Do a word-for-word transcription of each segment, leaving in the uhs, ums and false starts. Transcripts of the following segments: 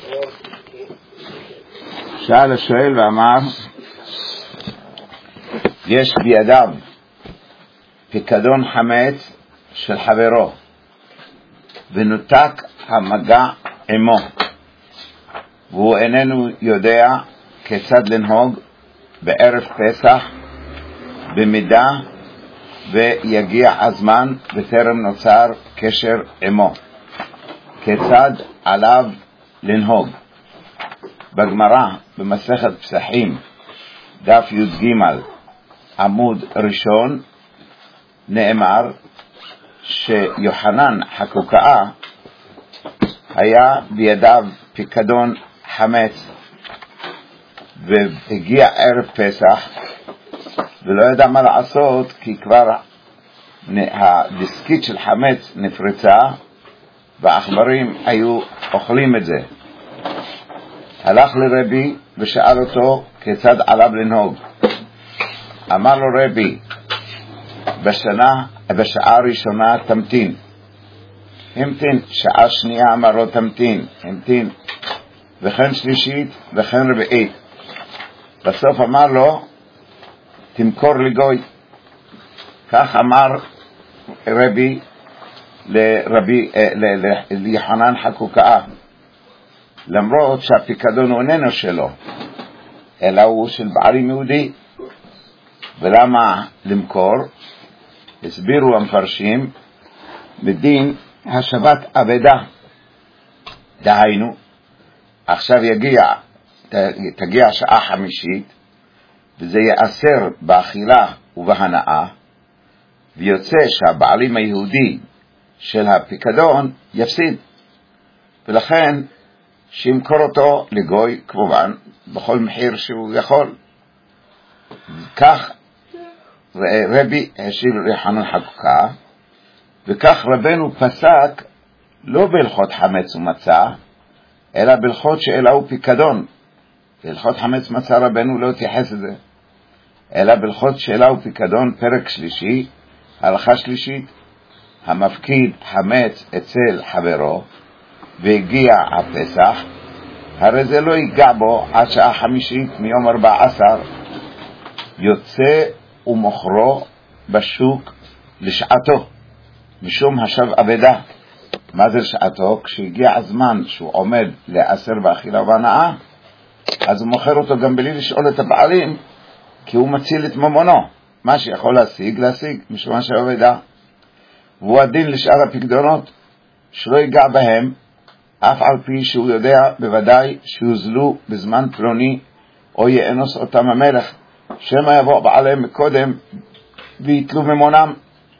שאל השואל ואמר, יש בידיו פיקדון חמץ של חברו ונותק המגע עמו, והוא איננו יודע כיצד לנהוג בערב פסח במידה ויגיע הזמן בטרם נוצר קשר עמו. כיצד עליו לנהוג? בגמרא במסכת פסחים דף י"ג עמוד ראשון נאמר שיוחנן חקוקה היה בידיו פיקדון חמץ והגיע ערב פסח ולא ידע מה לעשות, כי כבר הדיסקית של חמץ נפרצה והעכברים היו אוכלים את זה. הלך לרבי ושאל אותו כיצד עליו לנהוג. אמר לו רבי, בשנה, בשעה ראשונה תמתין. המתין. שעה שנייה אמר לו תמתין. המתין. וכן שלישית וכן רביעית. בסוף אמר לו תמכור לגוי. כך אמר רבי לרבי ליוחנן חקוקה, למרות שהפיקדון הוא איננו שלו אלא הוא של בעלים יהודי. ולמה למכור? הסבירו המפרשים בדין השבת אבדה. דהיינו, עכשיו יגיע תגיע שעה חמישית וזה יאסר באכילה ובהנאה, ויוצא שהבעלים היהודי של הפיקדון יפסיד, ולכן שימכור אותו לגוי כמובן בכל מחיר שהוא יכול. כך רבי השיב ליוחנן חקוקה, וכך רבנו פסק לא בהלכות חמץ ומצה אלא בהלכות שאלה הוא פיקדון. בהלכות חמץ מצה רבנו לא התייחס לזה, אלא בהלכות שאלה הוא פיקדון פרק שלישי הלכה שלישית, המפקיד חמץ אצל חברו והגיע הפסח, הרי זה לא ייגע בו עד שעה חמישית מיום ארבע עשר, יוצא ומוכרו בשוק לשעתו משום השב אבדה. מה זה לשעתו? כשהגיע הזמן שהוא עומד לאסר באכילה ובהנאה, אז הוא מוכר אותו גם בלי לשאול את הבעלים, כי הוא מציל את ממונו. מה שיכול להשיג להשיג משום השב אבדה. והוא הדין לשאר הפקדונות שלא ייגע בהם, אף על פי שהוא יודע בוודאי שיוזלו בזמן פלוני או יאנוס אותם המלך, שמא יבוא בעליהם מקודם ויתלו ממונם.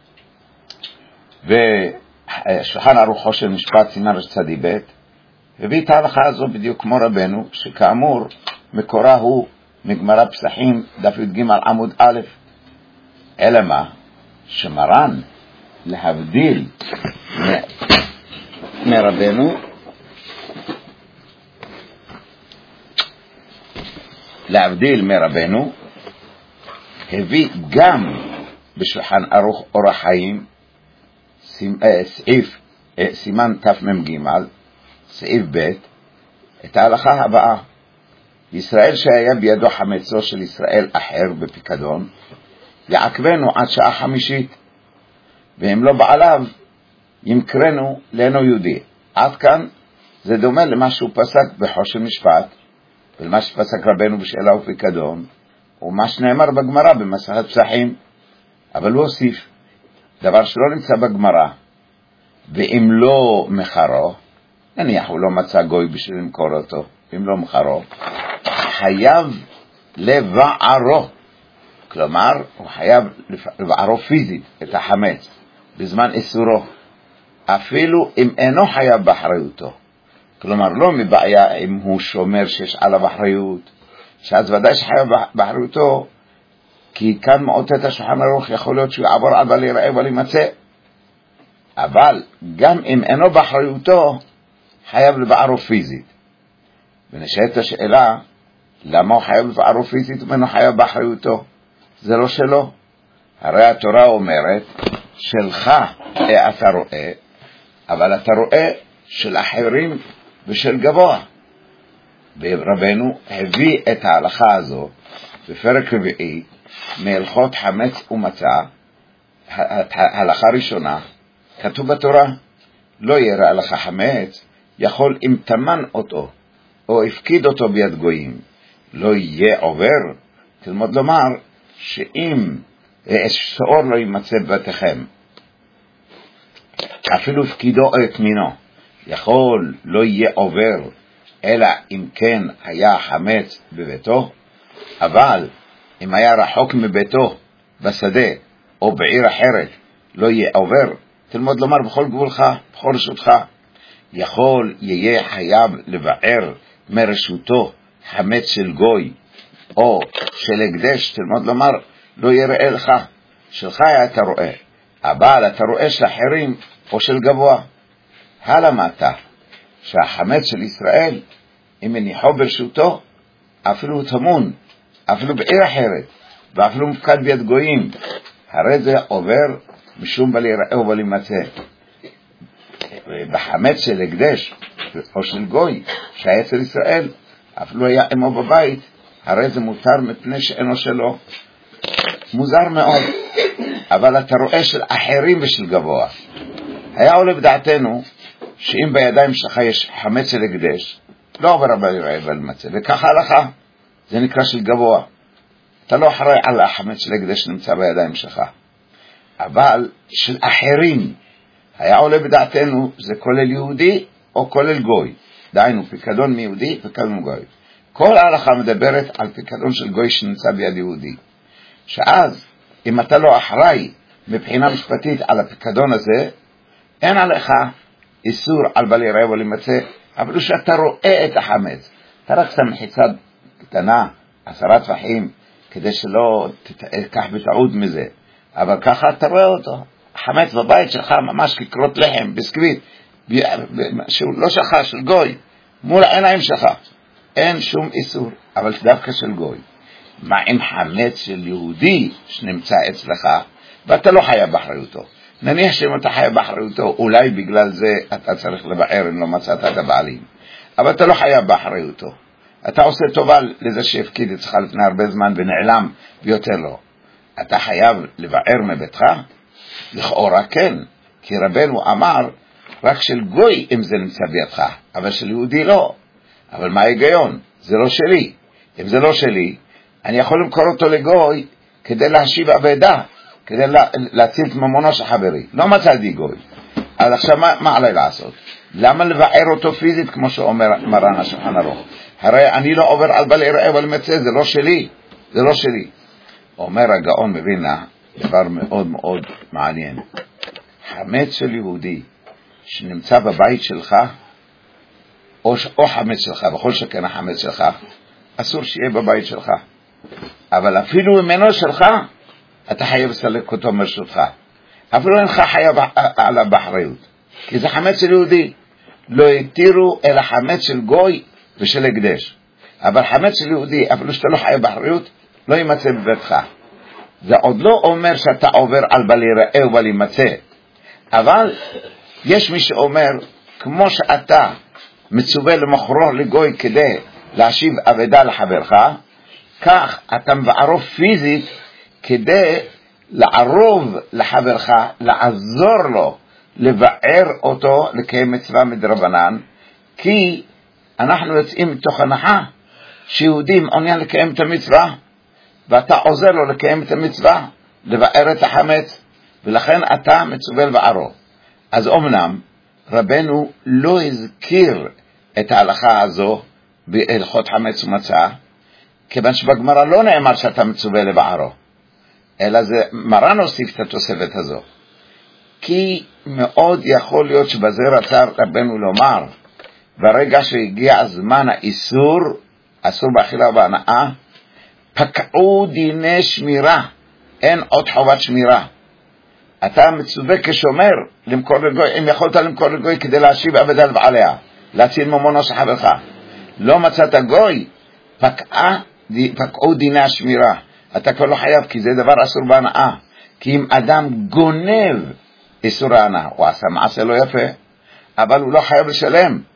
ושולחן ערוך של משפט סימן רצדי ב' הביא את ההלכה הזו בדיוק כמו רבנו, שכאמור מקורה הוא מגמרא פסחים דף י"ג עמוד א'. אלא מה? שמרן להבדיל מרבנו להבדיל מרבנו הביא גם בשולחן ערוך אורח חיים סעיף סימן תמ"ג סעיף ב' את ההלכה הבאה: ישראל שהיה בידו חמצו של ישראל אחר בפיקדון יעכבנו עד שעה חמישית, ואם לא בעליו ימכרנו לאינו יהודי. עד כאן זה דומה למה שהוא פסק בחושן משפט ולמה שפסק רבנו בשאלה ופיקדון ומה שנאמר בגמרא במסכת פסחים. אבל הוא הוסיף דבר שלא נמצא בגמרא: ואם לא מחרו, נניח הוא לא מצא גוי בשביל למכור אותו, אם לא מחרו חייב לבערו, כלומר הוא חייב לבערו פיזית את החמץ בזמן איסורו, אפילו אם אינו חייב באחריותו. כלומר לא מבעיה אם הוא שומר שיש עליו אחריות, שאז ודאי שחייב באחריותו, כי כאן מאותת השולחן ערוך יכול להיות שהוא יעבור עד להיראה ולהימצא. אבל גם אם אינו באחריותו חייב לבערו פיזית. ונשאלת השאלה, למה הוא חייב לבערו פיזית ואינו חייב באחריותו? זה לא שלו. הרי התורה אומרת שלך אתה רואה, אבל אתה רואה של אחרים ושל גבוה. ורבנו הביא את ההלכה הזו בפרק רביעי מהלכות חמץ ומצה. ההלכה ראשונה, כתוב בתורה, לא יראה לך חמץ, יכול אם תמן אותו או הפקיד אותו ביד גויים, לא יהיה עובר. תלמוד לומר שאם שאור לא יימצא בבתיכם, אפילו הפקידו או התמינו, יכול לא יהיה עובר, אלא אם כן היה חמץ בביתו. אבל אם היה רחוק מביתו בשדה או בעיר אחרת, לא יהיה עובר. תלמוד לומר בכל גבולך, בכל רשותך, יכול יהיה חייב לבער מרשותו חמץ של גוי או של הקדש. תלמוד לומר לא יראה לך, שלך אתה רואה, אבל אתה רואה של אחרים או של גבוה. הלמדת שהחמץ של ישראל, אם מניחו ברשותו, אפילו תמון, אפילו בעיר אחרת, ואפילו מפקד ביד גויים, הרי זה עובר משום בלי יראה ובלי מצא. בחמץ של הקדש או של גוי שהיה אצל ישראל, אפילו היה אמו בבית, הרי זה מותר מפני שאינו שלו. מוזר מאוד, אבל אתה רואה של אחרים ושל גבוה. היה עולה בדעתנו שאם בידיים שלך יש חמץ של הקדש, לא עובר בלי יראה ובלי מצא, וככה הלכה, זה נקרא של גבוה. אתה לא אחראי על החמץ של הקדש שנמצא בידיים שלך, אבל של אחרים היה עולה בדעתנו, זה כולל יהודי או כולל גוי. דהיינו, פיקדון מיהודי, פיקדון מגוי. כל ההלכה מדברת על פיקדון של גוי שנמצא ביד יהודי. שאז, אם אתה לא אחראי מבחינה משפטית על הפיקדון הזה, אין עליך איסור על בל יראה ובלי מצא, אבל שאתה רואה את החמץ. אתה רק שם מחיצה קטנה, עשרה טפחים, כדי שלא תיקח בטעות מזה. אבל ככה אתה רואה אותו. החמץ בבית שלך ממש כקרות לחם, בסקווית, שהוא לא שלך, של גוי, מול העיניים שלך. אין שום איסור, אבל דווקא של גוי. מה עם חמץ של יהודי שנמצא אצלך, ואתה לא חייב באחריותו. נניח שאם אתה חייב באחריותו, אולי בגלל זה אתה צריך לבער אם לא מצאת את הבעלים. אבל אתה לא חייב באחריותו. אתה עושה טובה לזה שהפקיד אצלך לפני הרבה זמן ונעלם ויותר לא. אתה חייב לבער מביתך? לכאורה כן, כי רבנו אמר רק של גוי אם זה נמצא בידך, אבל של יהודי לא. אבל מה ההיגיון? זה לא שלי. אם זה לא שלי, אני יכול למכור אותו לגוי כדי להשיב אבדה, כדי לה, להציל את ממונו של חברי. לא מצאתי גוי. אז עכשיו מה, מה עליי לעשות? למה לבער אותו פיזית כמו שאומר מרן השולחן ערוך? הרי אני לא עובר על בל יראה ובלי מצא, זה לא שלי, זה לא שלי. אומר הגאון מווילנה דבר מאוד מאוד מעניין. חמץ של יהודי שנמצא בבית שלך, או, או חמץ שלך, בכל שכן החמץ שלך, אסור שיהיה בבית שלך. אבל אפילו ממנו שלך, אתה חייב לסלק אותו מרשותך. אפילו אינך חייב עליו באחריות. כי זה חמץ של יהודי. לא יתירו אלא חמץ של גוי ושל הקדש. אבל חמץ של יהודי, אפילו שאתה לא חייב באחריות, לא יימצא בביתך. זה עוד לא אומר שאתה עובר על בל יראה ובל יימצא. אבל יש מי שאומר, כמו שאתה מצווה למכרו לגוי כדי להשיב אבדה לחברך, כך אתה מבערו פיזית כדי לערוב לחברך, לעזור לו, לבער אותו, לקיים מצווה מדרבנן, כי אנחנו יוצאים מתוך הנחה שיהודים מעוניין לקיים את המצווה, ואתה עוזר לו לקיים את המצווה, לבער את החמץ, ולכן אתה מצווה לבערו. אז אמנם רבנו לא הזכיר את ההלכה הזו בהלכות חמץ ומצה, כיוון שבגמרא לא נאמר שאתה מצווה לבערו, אלא זה מרן הוסיף את התוספת הזו. כי מאוד יכול להיות שבזה רצה רבנו לומר, ברגע שהגיע הזמן האיסור, אסור באכילה ובהנאה, פקעו דיני שמירה, אין עוד חובת שמירה. אתה מצווה כשומר למכור לגוי, אם יכולת למכור לגוי כדי להשיב אבדה לבעליה, להציל ממונו של חברך. לא מצאת גוי, פקעה, פקעו דיני השמירה. אתה כבר לא חייב, כי זה דבר אסור בהנאה. כי אם אדם גונב איסור ההנאה, הוא עשה מעשה לא יפה, אבל הוא לא חייב לשלם,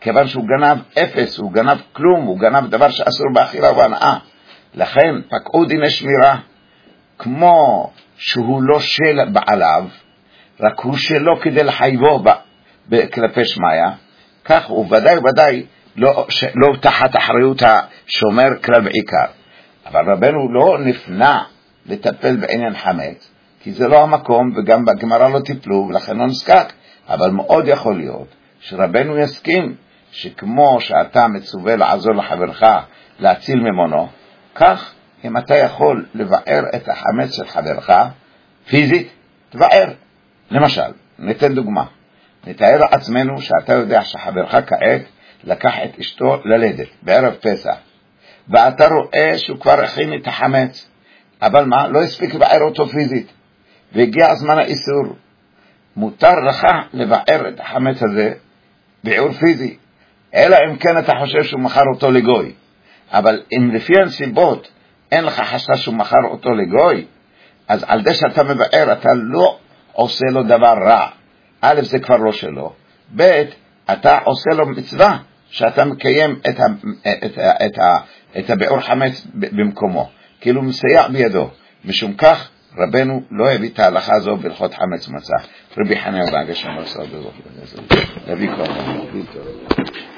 כיוון שהוא גנב אפס, הוא גנב כלום, הוא גנב דבר שאסור באכילה ובהנאה. לכן פקעו דיני שמירה, כמו שהוא לא של בעליו, רק הוא שלו כדי לחייבו כלפי שמיה, כך הוא ודאי ודאי לא, לא תחת אחריות השומר כלל ועיקר. אבל רבנו לא נפנה לטפל בעניין חמץ, כי זה לא המקום, וגם בגמרא לא טיפלו, ולכן לא נזקק. אבל מאוד יכול להיות שרבנו יסכים שכמו שאתה מצווה לעזור לחברך להציל ממונו, כך אם אתה יכול לבער את החמץ של חברך פיזית, תבער. למשל, ניתן דוגמה. נתאר לעצמנו שאתה יודע שחברך כעת לקח את אשתו ללדת בערב פסח, ואתה רואה שהוא כבר הכין את החמץ, אבל מה? לא הספיק לבער אותו פיזית, והגיע הזמן האיסור. מותר לך לבער את החמץ הזה בעיור פיזי, אלא אם כן אתה חושב שהוא מכר אותו לגוי. אבל אם לפי הנסיבות אין לך חשש שהוא מכר אותו לגוי, אז על זה שאתה מבער אתה לא עושה לו דבר רע. א', זה כבר לא שלו, ב', אתה עושה לו מצווה שאתה מקיים את, ה, את, ה, את, ה, את הבעור חמץ במקומו, כאילו מסייע בידו. משום כך רבנו לא הביא את ההלכה הזו בהלכות חמץ מצה. רבי חנינא בן עקשיא אמר סוד בזאת. רבי כהן